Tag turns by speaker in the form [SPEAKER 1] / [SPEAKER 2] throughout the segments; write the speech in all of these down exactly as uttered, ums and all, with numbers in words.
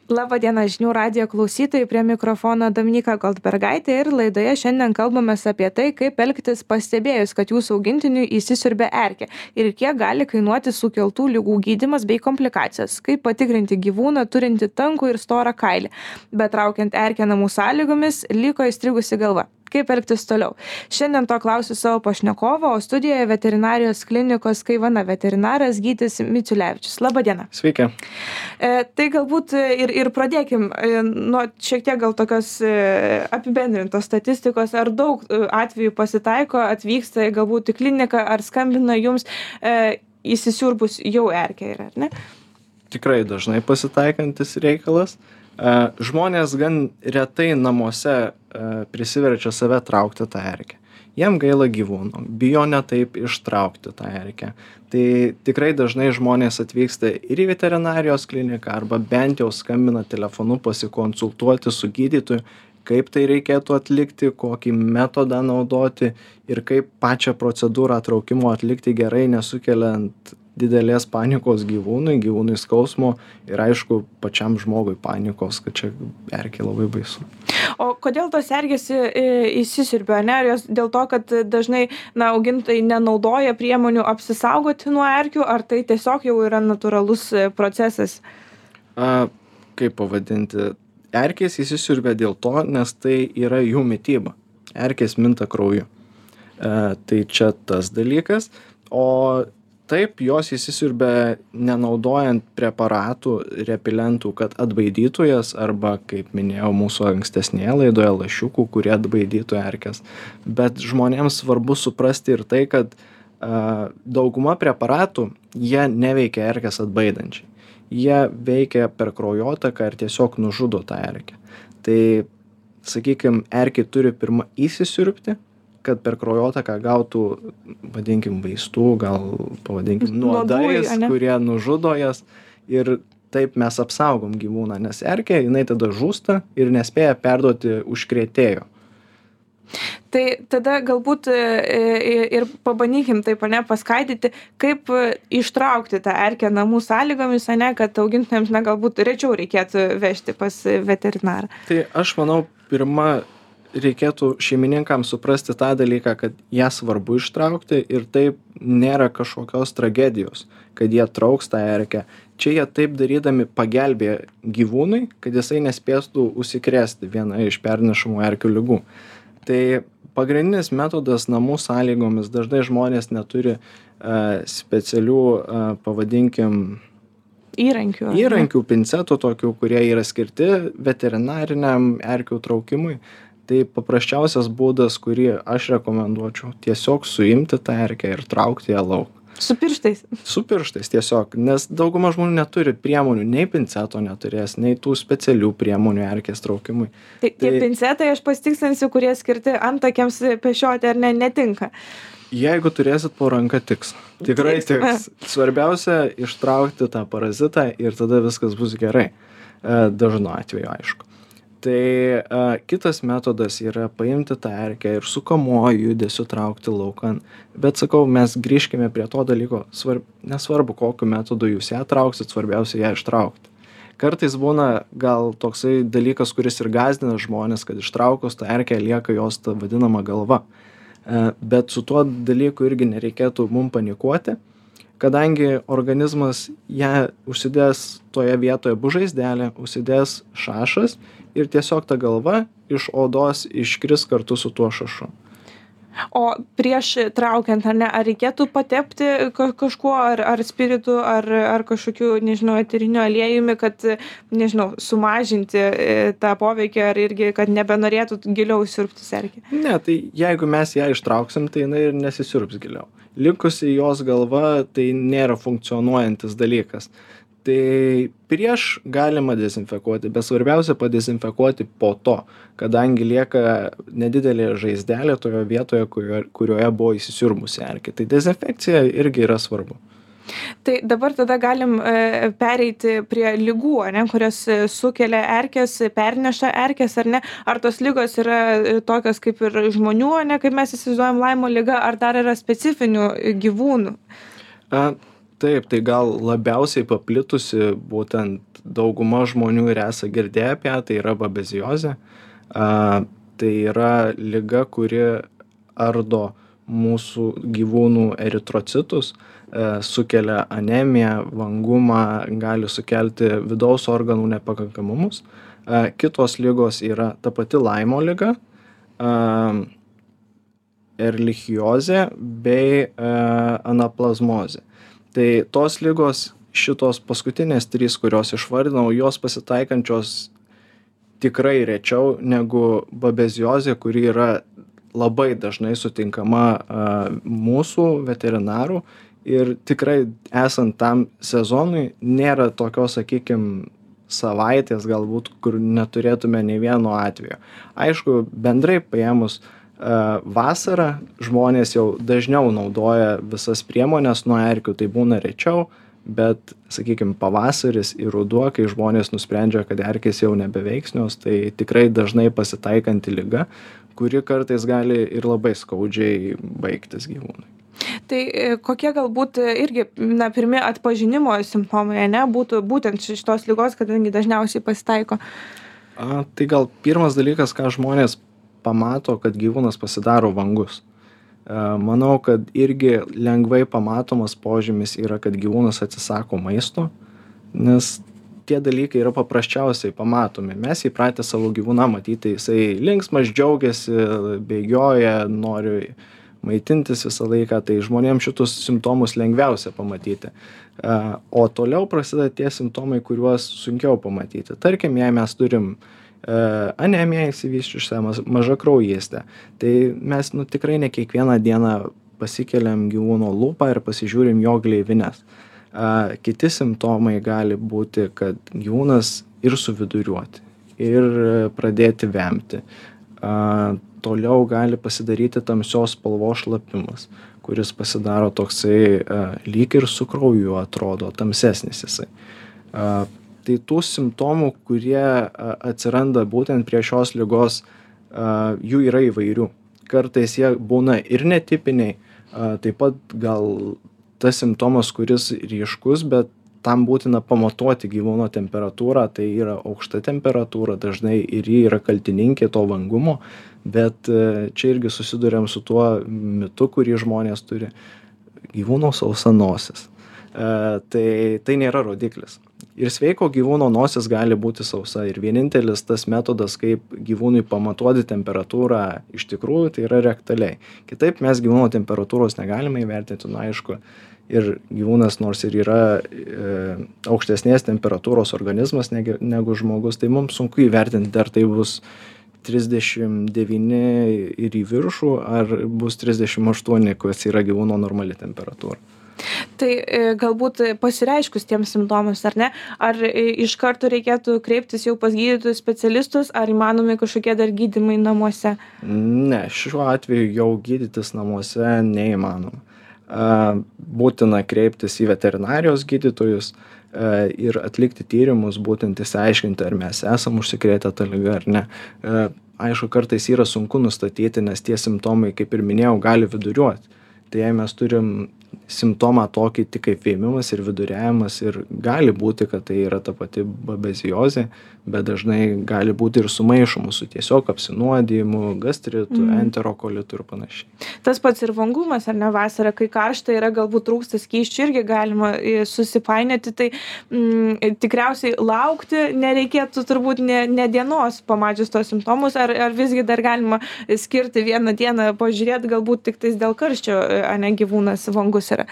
[SPEAKER 1] Labadiena žinių radijo klausytojai, prie mikrofono Dominyka Goldbergaitė ir laidoje šiandien kalbamės apie tai, kaip elgtis pastebėjus, kad jūsų augintiniui įsisiurbė erkė ir kiek gali kainuoti sukeltų ligų gydymas bei komplikacijos, kaip patikrinti gyvūną turintį tankų ir storą kailį, bet traukiant erkę namų sąlygomis liko įstrigusi galva. Kaip elgtis toliau? Šiandien to klausiu savo pašnekovo, o studijoje veterinarijos klinikos Kaivana veterinaras Gytis Miciulevičius. Labadiena.
[SPEAKER 2] Sveiki.
[SPEAKER 1] E, tai galbūt ir, ir pradėkim e, nuo šiek tiek gal tokios e, apibendrintos statistikos. Ar daug e, atvejų pasitaiko, atvyksta galbūt į kliniką, ar skambina jums e, įsisiurbus jau erkė yra, ar ne?
[SPEAKER 2] Tikrai dažnai pasitaikantis reikalas. Žmonės gan retai namuose prisiverčia save traukti tą erkę. Jiem gaila gyvūno, bijo ne taip ištraukti tą erkę. Tai tikrai dažnai žmonės atvyksta ir į veterinarijos kliniką arba bent jau skambina telefonu pasikonsultuoti su gydytoju, kaip tai reikėtų atlikti, kokį metodą naudoti ir kaip pačią procedūrą traukimo atlikti gerai, nesukeliant didelės panikos gyvūnui, gyvūnui skausmo ir aišku pačiam žmogui panikos, kad čia erkė labai baisu.
[SPEAKER 1] O kodėl tos erkės įsisiurbia, ne? Ar jos dėl to, kad dažnai na, augintojai nenaudoja priemonių apsisaugoti nuo erkių, ar tai tiesiog jau yra natūralus procesas?
[SPEAKER 2] A, kaip pavadinti? Erkės įsisiurbia dėl to, nes tai yra jų mityba. Erkės minta krauju. A, tai čia tas dalykas. O taip, jos įsisiurbia nenaudojant preparatų, repelentų, kad atbaidytų jas, arba, kaip minėjau mūsų ankstesnėje laidoje, lašiukų, kurie atbaidytų erkes. Bet žmonėms svarbu suprasti ir tai, kad a, dauguma preparatų, jie neveikia erkes atbaidančiai. Jie veikia per kraujotaką ir tiesiog nužudo tą erkę. Tai, sakykime, erkė turi pirma įsisiurbti, kad per kraujotaką gautų, vadinkim, vaistų, gal pavadinkim, nuodais, kurie nužudo jas. Ir taip mes apsaugom gyvūną, nes erkė, jinai tada žūsta ir nespėja perduoti užkrėtėjo.
[SPEAKER 1] Tai tada galbūt ir pabandykim taip, ne, paskaidyti, kaip ištraukti tą erkę namų sąlygomis, ne, kad augintiniams, na, galbūt rečiau reikėtų vežti pas veterinarą.
[SPEAKER 2] Tai aš manau, pirma, reikėtų šeimininkams suprasti tą dalyką, kad ją svarbu ištraukti ir taip nėra kažkokios tragedijos, kad jie trauks tą erkę. Čia jie taip darydami pagelbėja gyvūnui, kad jisai nespėstų užsikrėsti vieną iš pernešamų erkių ligų. Tai pagrindinis metodas namų sąlygomis, dažnai žmonės neturi uh, specialių, uh, pavadinkim,
[SPEAKER 1] įrankių,
[SPEAKER 2] įrankių, pincetų tokių, kurie yra skirti veterinariniam erkių traukimui. Tai paprasčiausias būdas, kurį aš rekomenduočiau, tiesiog suimti tą erkę ir traukti ją lauk.
[SPEAKER 1] Su pirštais?
[SPEAKER 2] Su pirštais tiesiog, nes dauguma žmonių neturi priemonių, nei pinceto neturės, nei tų specialių priemonių erkės traukimui.
[SPEAKER 1] Tai, tai tie pincetai, aš pasitikslinsiu, kurie skirti antakiams pešioti, ar ne, netinka?
[SPEAKER 2] Jeigu turėsit po ranką, tiks. Tikrai tiks. Svarbiausia ištraukti tą parazitą ir tada viskas bus gerai. Dažnu atveju, aišku. Tai a, kitas metodas yra paimti tą erkę ir su kamuoju judesiu traukti laukan. Bet sakau, mes grįžkime prie to dalyko, svarb, nesvarbu, kokiu metodu jūs ją trauksit, svarbiausia ją ištraukti. Kartais būna gal toksai dalykas, kuris ir gąsdina žmonės, kad ištraukus tą erkę lieka jos ta vadinama galva. A, bet su tuo dalyku irgi nereikėtų mum panikuoti, kadangi organizmas ją užsidės toje vietoje bužaizdelė, užsidės šašas ir tiesiog ta galva iš odos iškris kartu su tuo šašu.
[SPEAKER 1] O prieš traukiant, ar ne, ar reikėtų patepti kažkuo, ar, ar spiritu, ar, ar kažkokiu, nežinau, eteriniu aliejumi, kad, nežinau, sumažinti tą poveikį, ar irgi, kad nebenorėtų giliau siurbtis erkė?
[SPEAKER 2] Ne, tai jeigu mes ją ištrauksim, tai jinai ir nesisiurbs giliau. Likusi jos galva, tai nėra funkcionuojantis dalykas. Tai prieš galima dezinfekuoti, bet svarbiausia padezinfekuoti po to, kadangi lieka nedidelė žaizdelė toje vietoje, kurioje, kurioje buvo įsisiurbusi erkė. Tai dezinfekcija irgi yra svarbu.
[SPEAKER 1] Tai dabar tada galim e, pereiti prie ligų, ne, kurios sukelia erkės, perneša erkės, ar ne? Ar tos ligos yra tokios kaip ir žmonių, ne, kaip mes įsivaizduojam Laimo ligą, ar dar yra specifinių gyvūnų?
[SPEAKER 2] A, taip, tai gal labiausiai paplitusi būtent dauguma žmonių ir esą girdėję apie ją, tai yra babeziozė. A, tai yra liga, kuri ardo mūsų gyvūnų eritrocitus, e, sukelia anemiją, vangumą, gali sukelti vidaus organų nepakankamumus. E, kitos ligos yra ta pati Laimo liga, e, erlichiozė bei e, anaplazmozė. Tai tos ligos, šitos paskutinės trys, kurios išvardinau, jos pasitaikančios tikrai rečiau negu babeziozė, kuri yra labai dažnai sutinkama a, mūsų veterinarų ir tikrai esant tam sezonui nėra tokios, sakykime, savaitės galbūt, kur neturėtume nei vieno atvejo. Aišku, bendrai paėmus a, vasarą žmonės jau dažniau naudoja visas priemonės nuo erkių, tai būna rečiau, bet, sakykime, pavasaris ir ruduo, kai žmonės nusprendžia, kad erkės jau nebeveiksnios, tai tikrai dažnai pasitaikanti liga, kuri kartais gali ir labai skaudžiai baigtis gyvūnui.
[SPEAKER 1] Tai kokie galbūt irgi, na, pirmi atpažinimo simptomai, ne, būtų būtent šitos ligos, kadangi dažniausiai pasitaiko?
[SPEAKER 2] A, tai gal pirmas dalykas, ką žmonės pamato, kad gyvūnas pasidaro vangus. A, manau, kad irgi lengvai pamatomas požymis yra, kad gyvūnas atsisako maisto, nes tie dalykai yra paprasčiausiai pamatomi. Mes įpratę savo gyvūną matyti, jisai linksmas, džiaugiasi, bėgioja, nori maitintis visą laiką, tai žmonėms šitus simptomus lengviausia pamatyti. O toliau prasideda tie simptomai, kuriuos sunkiau pamatyti. Tarkim, jei mes turim anemiją įsivysčiusią, mažakraujystę, tai mes nu, tikrai ne kiekvieną dieną pasikeliam gyvūno lūpą ir pasižiūrim jo gleivines. A, kiti simptomai gali būti, kad gyvūnas ir suviduriuoti, ir pradėti vemti. A, toliau gali pasidaryti tamsios spalvos šlapimas, kuris pasidaro toksai a, lyg ir su krauju atrodo, tamsesnis jisai. A, tai tų simptomų, kurie a, atsiranda būtent prie šios ligos, a, jų yra įvairių. Kartais jie būna ir netipiniai, a, taip pat gal tas simptomas, kuris ryškus, bet tam būtina pamatuoti gyvūno temperatūrą, tai yra aukšta temperatūra, dažnai ir ji yra kaltininkė to vangumo, bet čia irgi susiduriam su tuo mitu, kurį žmonės turi, gyvūno sausa nosis. E, tai, tai nėra rodiklis. Ir sveiko gyvūno nosis gali būti sausa ir vienintelis tas metodas, kaip gyvūnui pamatuoti temperatūrą iš tikrųjų, tai yra rektaliai. Kitaip mes gyvūno temperatūros negalime įvertinti, nu aišku, ir gyvūnas nors ir yra e, aukštesnės temperatūros organizmas negu, negu žmogus, tai mums sunku įvertinti, ar tai bus trisdešimt devyni ir į viršų, ar bus trisdešimt aštuoni, kas yra gyvūno normali temperatūra.
[SPEAKER 1] Tai galbūt pasireiškus tiems simptomus, ar ne? Ar iš karto reikėtų kreiptis jau pas gydytojus specialistus, ar įmanomi kažkokie dar gydymai namuose?
[SPEAKER 2] Ne, šiuo atveju jau gydytis namuose neįmanoma. Būtina kreiptis į veterinarijos gydytojus ir atlikti tyrimus, būtent įsiaiškinti, ar mes esam užsikrėtę tą ligą ar ne. Aišku, kartais yra sunku nustatyti, nes tie simptomai, kaip ir minėjau, gali viduriuoti. Tai jei mes turim simptomą tokį tik kaip vėmimas ir viduriavimas ir gali būti, kad tai yra ta pati babeziozė, bet dažnai gali būti ir sumaišoma su tiesiog apsinuodijimu, gastritu, mm. enterokolitu ir panašiai.
[SPEAKER 1] Tas pats ir vangumas, ar ne, vasara, kai karšta yra, galbūt trūksta skysčių, irgi galima susipainioti, tai mm, tikriausiai laukti nereikėtų turbūt ne, ne dienos pamačius tos simptomus, ar, ar visgi dar galima skirti vieną dieną, pažiūrėti galbūt tik tais dėl karščio, ar ne, gyvūnas vangus yra.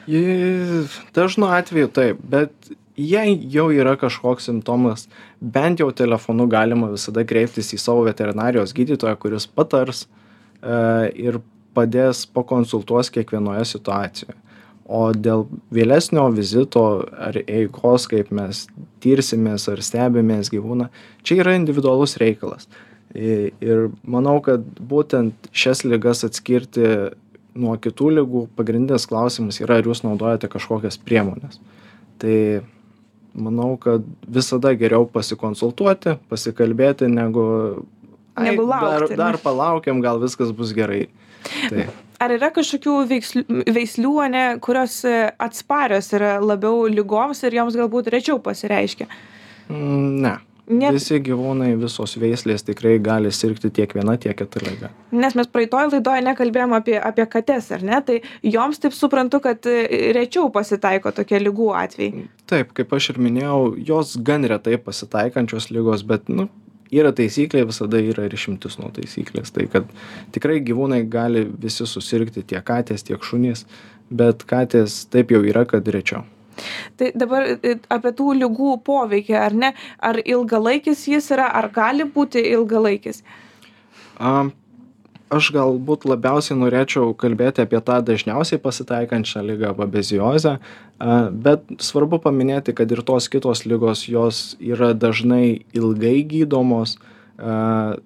[SPEAKER 2] Dažnu atveju taip, bet jei jau yra kažkoks simptomas, bent jau telefonu galima visada kreiptis į savo veterinarijos gydytoją, kuris patars e, ir padės pakonsultuos kiekvienoje situacijoje. O dėl vėlesnio vizito ar eigos, kaip mes tirsimės ar stebimės gyvūną, čia yra individualus reikalas. Ir manau, kad būtent šias ligas atskirti nuo kitų ligų pagrindinis klausimas yra, ar jūs naudojate kažkokias priemonės. Tai manau, kad visada geriau pasikonsultuoti, pasikalbėti, negu,
[SPEAKER 1] negu laukti,
[SPEAKER 2] dar, dar palaukiam, gal viskas bus gerai. Tai.
[SPEAKER 1] Ar yra kažkokių veislių, veislių ne, kurios atsparios yra labiau ligoms ir joms galbūt rečiau pasireiškia?
[SPEAKER 2] Mm, ne.
[SPEAKER 1] Ne,
[SPEAKER 2] Visi gyvūnai, visos veislės tikrai gali sirgti tiek viena, tiek kita liga.
[SPEAKER 1] nes mes praeitoj laidoj nekalbėjom apie, apie kates, ar ne? Tai joms taip suprantu, kad e, rečiau pasitaiko tokie ligų atvejai.
[SPEAKER 2] Taip, kaip aš ir minėjau, jos gan retai pasitaikančios ligos, bet, nu, yra taisyklė, visada yra ir išimtis nuo taisyklės. Tai kad tikrai gyvūnai gali visi susirgti, tiek katės, tiek šunys, bet katės taip jau yra, kad rečiau.
[SPEAKER 1] Tai dabar e, apie tų ligų poveikį, ar ne? Ar ilgalaikis jis yra, ar gali būti ilgalaikis?
[SPEAKER 2] A, aš galbūt labiausiai norėčiau kalbėti apie tą dažniausiai pasitaikančią ligą babeziozę, a, bet svarbu paminėti, kad ir tos kitos ligos, jos yra dažnai ilgai gydomos, a,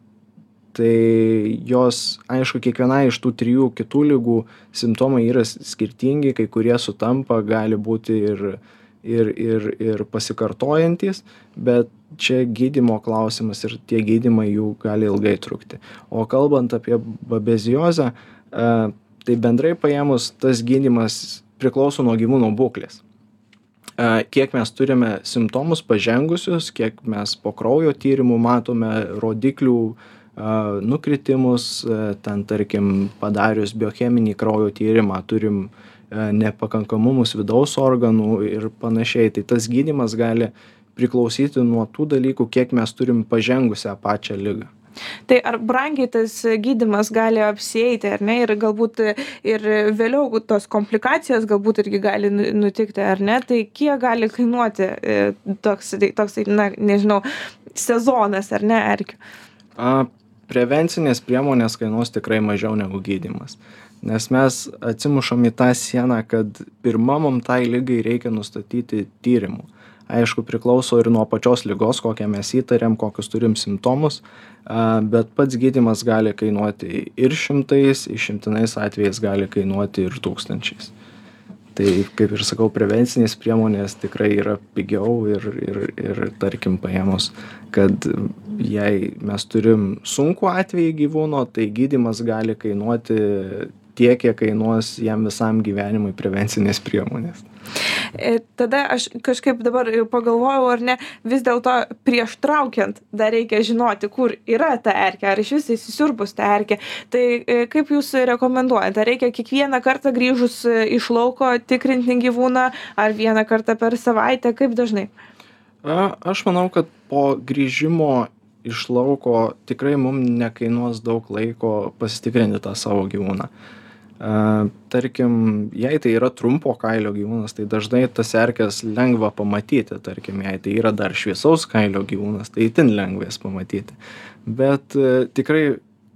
[SPEAKER 2] tai jos, aišku, kiekvienai iš tų trijų kitų ligų simptomai yra skirtingi, kai kurie sutampa, gali būti ir, ir, ir, ir pasikartojantys, bet čia gydymo klausimas ir tie gydymai jų gali ilgai trukti. O kalbant apie babeziozę, tai bendrai paėmus tas gydymas priklauso nuo gyvūno būklės. Kiek mes turime simptomus pažengusius, kiek mes po kraujo tyrimų matome rodiklių nukritimus, ten tarkim padarius biocheminį kraujo tyrimą turim nepakankamumus vidaus organų ir panašiai. Tai tas gydymas gali priklausyti nuo tų dalykų, kiek mes turim pažengusią pačią ligą.
[SPEAKER 1] Tai ar brangiai tas gydymas gali apsieiti, ar ne? Ir galbūt ir vėliau tos komplikacijos galbūt irgi gali nutikti, ar ne? Tai kiek gali kainuoti toks, toks na, nežinau, sezonas, ar ne, erkių?
[SPEAKER 2] A, prevencinės priemonės kainuos tikrai mažiau negu gydymas. Nes mes atsimušam į tą sieną, kad pirma mum tai ligai reikia nustatyti tyrimų. Aišku, priklauso ir nuo pačios ligos, kokią mes įtariam, kokius turim simptomus, bet pats gydymas gali kainuoti ir šimtais, išimtinais atvejais gali kainuoti ir tūkstančiais. Tai, kaip ir sakau, prevencinės priemonės tikrai yra pigiau ir, ir, ir tarkim, paėmus, kad jei mes turim sunkų atvejį gyvūno, tai gydymas gali kainuoti tiek, kiek kainuos jam visam gyvenimui prevencinės priemonės.
[SPEAKER 1] Tada aš kažkaip dabar pagalvojau, ar ne, vis dėlto prieš traukiant dar reikia žinoti, kur yra ta erkė, ar iš vis įsisiurbus ta erkė. Tai kaip jūs rekomenduojate, ar reikia kiekvieną kartą grįžus iš lauko tikrinti gyvūną, ar vieną kartą per savaitę, kaip dažnai?
[SPEAKER 2] A, aš manau, kad po grįžimo iš lauko tikrai mums nekainuos daug laiko pasitikrinti tą savo gyvūną. Uh, tarkim, jei tai yra trumpo kailio gyvūnas, tai dažnai tas erkes lengva pamatyti, tarkim, jei tai yra dar šviesaus kailio gyvūnas, tai itin lengva jas pamatyti. Bet uh, tikrai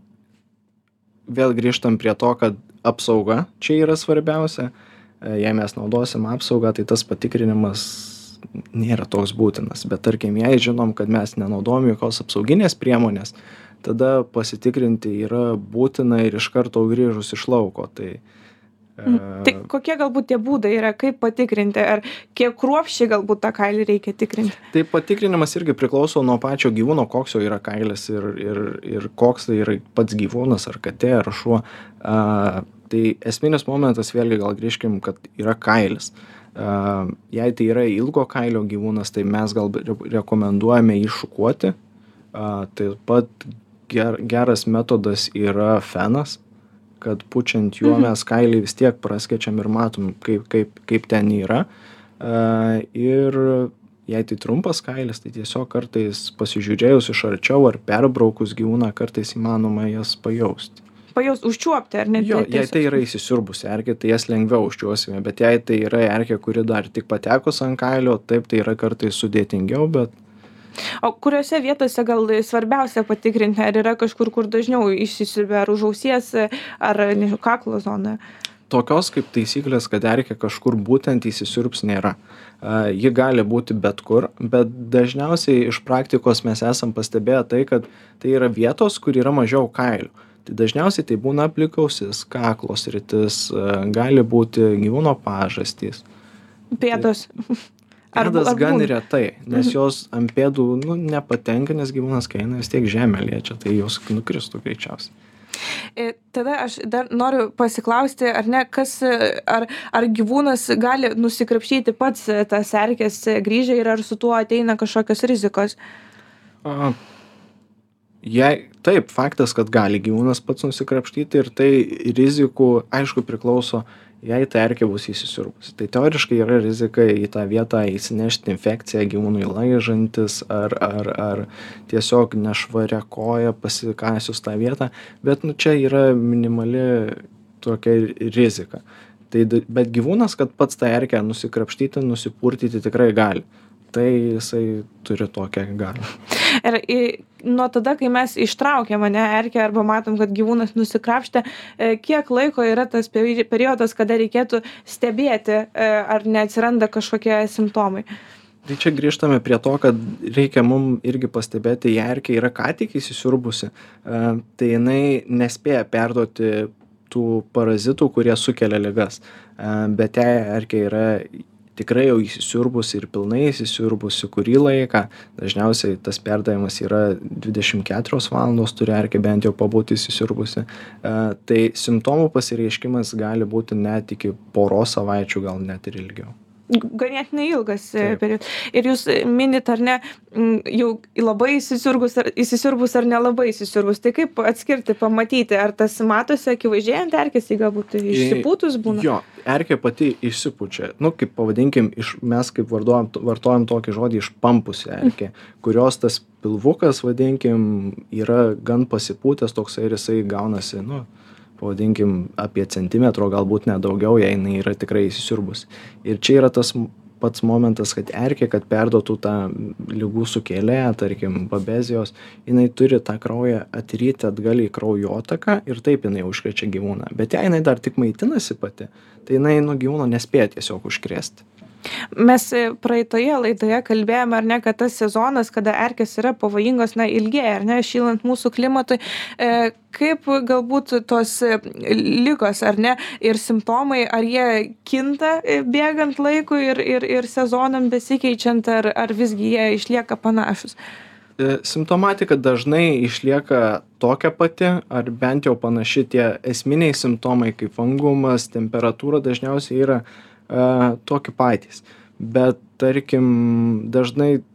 [SPEAKER 2] vėl grįžtam prie to, kad apsauga čia yra svarbiausia. Uh, jei mes naudosim apsaugą, tai tas patikrinimas nėra toks būtinas. Bet tarkim, jei žinom, kad mes nenaudojam jokios apsauginės priemonės, tada pasitikrinti yra būtina ir iš karto grįžus iš lauko. Tai,
[SPEAKER 1] mm. tai kokie galbūt tie būdai yra, kaip patikrinti, ar kiek kruopščiai galbūt tą kailį reikia tikrinti?
[SPEAKER 2] Tai patikrinimas irgi priklauso nuo pačio gyvūno, koks jo yra kailis ir, ir, ir koks tai yra pats gyvūnas, ar katė, ar šuo. A, tai esminis momentas, vėlgi gal grįžkim, kad yra kailis. A, jei tai yra ilgo kailio gyvūnas, tai mes gal rekomenduojame jį šukuoti. A, taip pat ger, geras metodas yra fenas, kad pučiant juo mes kailį vis tiek praskečiam ir matom, kaip, kaip, kaip ten yra. A, ir jei tai trumpas kailis, tai tiesiog kartais pasižiūrėjus iš arčiau ar perbraukus gyvūną, kartais įmanoma jas pajausti.
[SPEAKER 1] Pajaus, užčiuopti, ar ne?
[SPEAKER 2] Jo, jei tai yra įsisiurbusi erkė, tai jas lengviau užčiuosime, bet jei tai yra erkė, kuri dar tik patekus ant kailio, taip tai yra kartais sudėtingiau, bet...
[SPEAKER 1] O kuriuose vietose gal svarbiausia patikrinti, ar yra kažkur, kur dažniau įsisiurbia, ar už ausies, ar, nežinau, kaklo zoną?
[SPEAKER 2] Tokios kaip taisyklės, kad erkė kažkur būtent įsisiurbs nėra. Uh, ji gali būti bet kur, bet dažniausiai iš praktikos mes esam pastebėję tai, kad tai yra vietos, kur yra mažiau kailių. Tai dažniausiai tai būna aplink ausis, kaklo sritis, uh, gali būti gyvūno pažastys.
[SPEAKER 1] Pėdos.
[SPEAKER 2] Tai, pėdas gan retai, nes jos ant pėdų nu, nepatenka, nes gyvūnas, kai eina, vis tiek žemę liečia, tai jos nukristų greičiausiai.
[SPEAKER 1] E, tada aš dar noriu pasiklausti, ar ne, kas, ar, ar gyvūnas gali nusikrapštyti pats tas erkės grįžę ir ar su tuo ateina kažkokios rizikos?
[SPEAKER 2] A, jei, taip, faktas, kad gali gyvūnas pats nusikrapštyti ir tai rizikų, aišku, priklauso, jei ta erkė bus įsisiurbusi. Tai teoriškai yra rizika į tą vietą įsinešti infekciją gyvūnui laižantis ar, ar, ar tiesiog nešvaria koja pasikasius tą vietą, bet nu, čia yra minimali tokia rizika. Tai, bet gyvūnas, kad pats tą erkę nusikrapštyti, nusipurtyti tikrai gali. Tai jisai turi tokią galią.
[SPEAKER 1] Ir į, nuo tada, kai mes ištraukiam ane erkę arba matom, kad gyvūnas nusikrapštė, kiek laiko yra tas periodas, kada reikėtų stebėti, ar neatsiranda kažkokie simptomai?
[SPEAKER 2] Tai čia grįžtame prie to, kad reikia mum irgi pastebėti, jei erkė yra ką tik įsisiurbusi, tai jinai nespėja perduoti tų parazitų, kurie sukelia ligas. Bet jei erkė yra tikrai jau įsisiurbusi ir pilnai įsisiurbusi kurį laiką, dažniausiai tas perdavimas yra dvidešimt keturios valandos, turi erkė bent jau pabūti įsisiurbusi, tai simptomų pasireiškimas gali būti net iki poros savaičių, gal net ir ilgiau.
[SPEAKER 1] Ganėtinai ilgas periodas. Ir jūs minit, ar ne, jau labai įsisiurbus ar, įsisiurbus ar nelabai įsisiurbus. Tai kaip atskirti, pamatyti, ar tas matosi akivaizdžiai ant erkės, tai galbūt išsipūtus būna?
[SPEAKER 2] Jo, erkė pati išsipučia. Nu, kaip pavadinkim, iš, mes kaip vartojam, vartojam tokį žodį išpampusi erkė, kurios tas pilvukas, vadinkim, yra gan pasipūtęs toksai ir jisai gaunasi, nu, pavadinkim, apie centimetro, galbūt net daugiau, jei jinai yra tikrai įsisiurbus. Ir čia yra tas pats momentas, kad erkė, kad perduotų tą ligų sukėlėją, tarkim, babezijos, jinai turi tą kraują atryti atgal į kraujotaką ir taip jinai užkrečia gyvūną. Bet jei jinai dar tik maitinasi pati, tai jinai nuo gyvūno nespėja tiesiog užkrėsti.
[SPEAKER 1] Mes praeitoje laidoje kalbėjome, ar ne, kad tas sezonas, kada erkės yra pavojingos, na, ilgėja, ar ne, šylant mūsų klimatui, e, kaip galbūt tos ligos, ar ne, ir simptomai, ar jie kinta bėgant laikui ir, ir, ir sezonam besikeičiant, ar, ar visgi jie išlieka panašus?
[SPEAKER 2] Simptomatika dažnai išlieka tokia pati, ar bent jau panaši, tie esminiai simptomai kaip vangumas, temperatūra dažniausiai yra uh, tokie patys. Bet tarkim, dažnai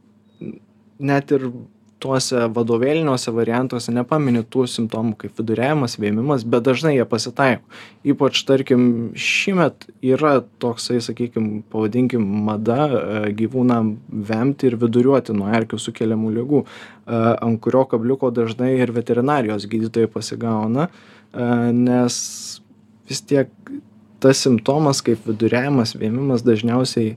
[SPEAKER 2] net ir tuose vadovėliniuose variantuose nepamini tų simptomų kaip viduriavimas, vėmimas, bet dažnai jie pasitaiko. Ypač, tarkim, šįmet yra toksai, sakykim, pavadinkim, mada gyvūnam vemti ir viduriuoti nuo erkių sukeliamų ligų, ant kurio kabliuko dažnai ir veterinarijos gydytojai pasigauna, nes vis tiek tas simptomas kaip viduriavimas, vėmimas dažniausiai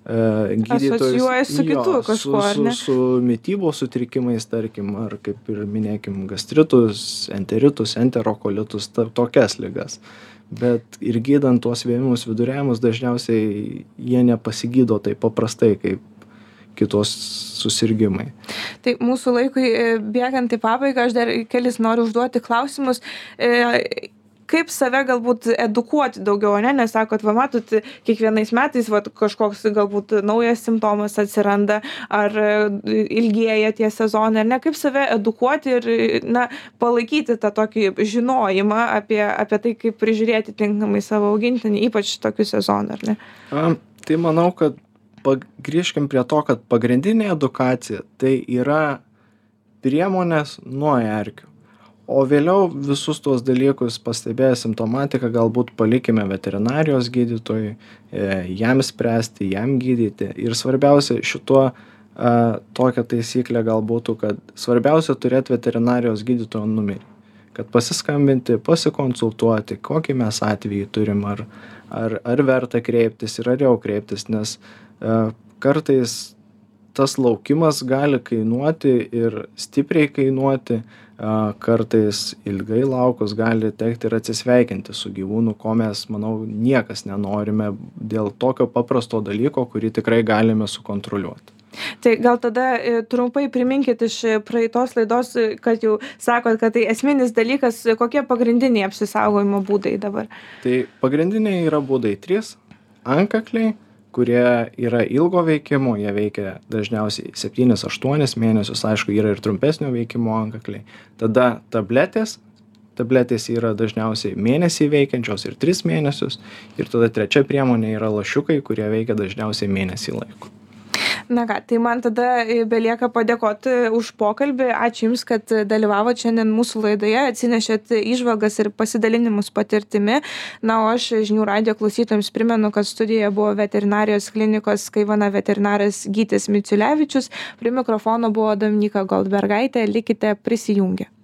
[SPEAKER 1] asocijuoja su kitu kažkuo, ar ne?
[SPEAKER 2] Su, su mitybos sutrikimais, tarkim, ar kaip ir minėkim, gastritus, enteritus, enterokolitus, ta, tokias ligas. Bet ir gydant tuos vėmimus, viduriavimus, dažniausiai jie nepasigydo taip paprastai kaip kitos susirgymai.
[SPEAKER 1] Tai mūsų laikui bėgant į pabaigą, aš dar kelis noriu užduoti klausimus. E, Kaip save galbūt edukuoti daugiau, ne? Nes sakot, va matot, kiekvienais metais va, kažkoks galbūt naujas simptomas atsiranda, ar ilgėja tie sezonai, ar ne? Kaip save edukuoti ir na, palaikyti tą tokį žinojimą apie, apie tai, kaip prižiūrėti tinkamai savo augintinį, ypač tokių sezonų, ar ne?
[SPEAKER 2] A, tai manau, kad grįžkim prie to, kad pagrindinė edukacija tai yra priemonės nuo erkių. O vėliau visus tuos dalykus pastebėję simptomatiką galbūt palikime veterinarijos gydytojui, jam spręsti, jam gydyti. Ir svarbiausia šituo tokia taisyklė gal būtų, kad svarbiausia turėti veterinarijos gydytojo numerį. Kad pasiskambinti, pasikonsultuoti, kokį mes atvejį turim, ar, ar, ar verta kreiptis ir ar jau kreiptis, nes kartais tas laukimas gali kainuoti ir stipriai kainuoti, kartais ilgai laukus gali tekti ir atsisveikinti su gyvūnu, ko mes, manau, niekas nenorime dėl tokio paprasto dalyko, kurį tikrai galime sukontroliuoti.
[SPEAKER 1] Tai gal tada trumpai priminkit iš praeitos laidos, kad jau sakot, kad tai esminis dalykas, kokie pagrindiniai apsisaugojimo būdai dabar? Tai
[SPEAKER 2] pagrindiniai yra būdai trys, antkakliai, kurie yra ilgo veikimo, jie veikia dažniausiai septynis aštuonis mėnesius, aišku, yra ir trumpesnio veikimo antkakliai. Tada tabletės, Tabletės yra dažniausiai mėnesį veikiančios ir tris mėnesius. Ir tada trečia priemonė yra lašiukai, kurie veikia dažniausiai mėnesį laiko.
[SPEAKER 1] Na ką, tai man tada belieka padėkoti už pokalbį. Ačiū Jums, kad dalyvavot šiandien mūsų laidoje, atsinešėt įžvalgas ir pasidalinimus patirtimi. Na, o aš žinių radijo klausytojams primenu, kad studijoje buvo veterinarijos klinikos Kaivana veterinaras Gytis Miciulevičius. Prie mikrofono buvo Dominyka Goldbergaitė. Likite prisijungę.